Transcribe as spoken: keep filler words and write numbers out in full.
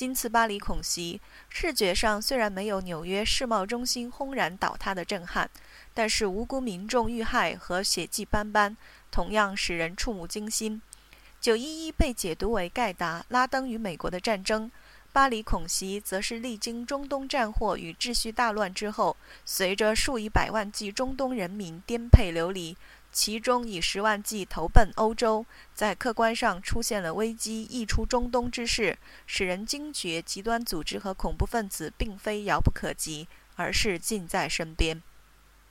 今次巴黎恐袭，视觉上虽然没有纽约世贸中心轰然倒塌的震撼，但是无辜民众遇害和血迹斑斑，同样使人触目惊心。九一一被解读为盖达、拉登与美国的战争，巴黎恐袭则是历经中东战祸与秩序大乱之后，随着数以百万计中东人民颠沛流离，其中以十万计投奔欧洲，在客观上出现了危机溢出中东之势，使人惊觉极端组织和恐怖分子并非遥不可及，而是近在身边。